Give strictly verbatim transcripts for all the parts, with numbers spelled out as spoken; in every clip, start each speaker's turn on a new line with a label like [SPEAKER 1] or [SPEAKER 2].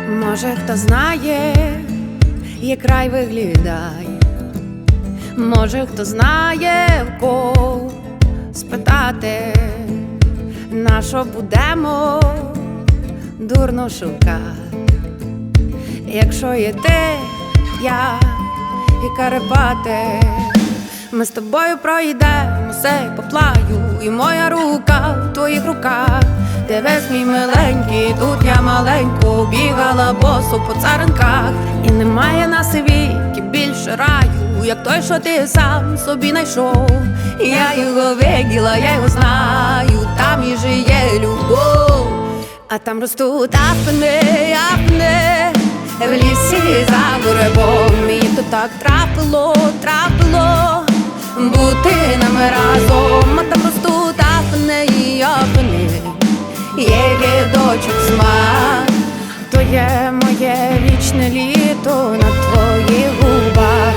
[SPEAKER 1] Може, хто знає, як рай виглядає, може, хто знає, в кого спитати, на що будемо дурно шукати. Якщо є ти, я і Карпати, ми з тобою пройдемо сей поплаю, і моя рука в твоїх руках. Дивись, мій миленький, тут я маленько бігала босо по царинках. І немає на світі більше раю, як той, що ти сам собі знайшов. Я його виділа, я його знаю, там і жиє любов. А там ростуть апни, апни, в лісі за буребом. Мені то так трапило, трапило бути нами разом. А там ростуть апни і апни, є дочок смак. То є моє вічне літо на твоїх губах.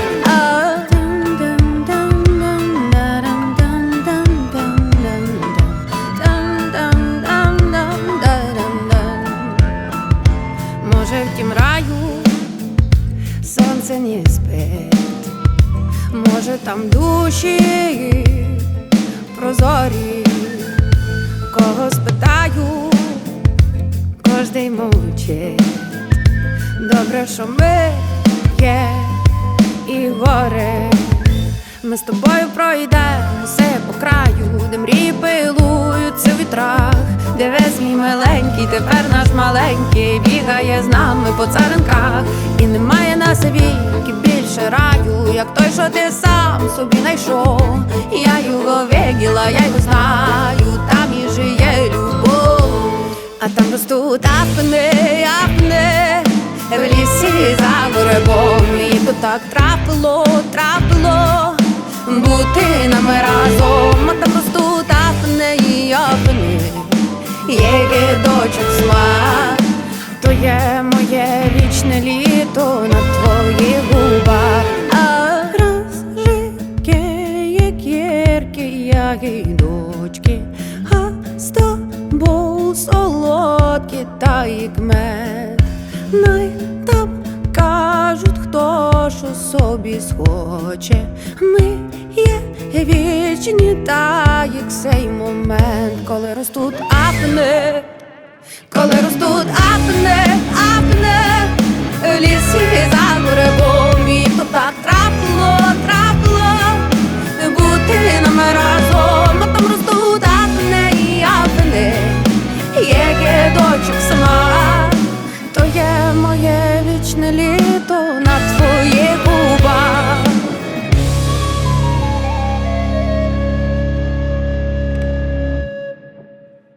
[SPEAKER 1] Може, в тім раю сонце не спить, може, там душі прозорі. Кого спитаю, кожний мовчить. Добре, що ми є і горе. Ми з тобою пройдемо все по краю, де мрії пилуються в вітрах. Дивись, мій миленький, тепер наш маленький бігає з нами по царинках. І немає на світі більше раю, як той, що ти сам собі знайшов. Я його виділа, я його знаю, там і жиє любов. А там ростуть апни, апни, в лісі за буребом. І то так трапило, трапило бути нами разом. А там ростуть апни і апни, є дочок смак. То є моє вічне літо на твоїх губах. А розжике, як гіркі ягідочки, а з тобою солодкі, та як мед. Най там кажуть, хто що собі схоче. Ми є вічні, та як цей момент, коли ростуть апни, коли ростуть апни, апни, в лісі за буребом. І то так трапило, трапило бути нами разом. А там ростуть апни і апни, є дочок смак. То є моє вічне літо на твоїх губах.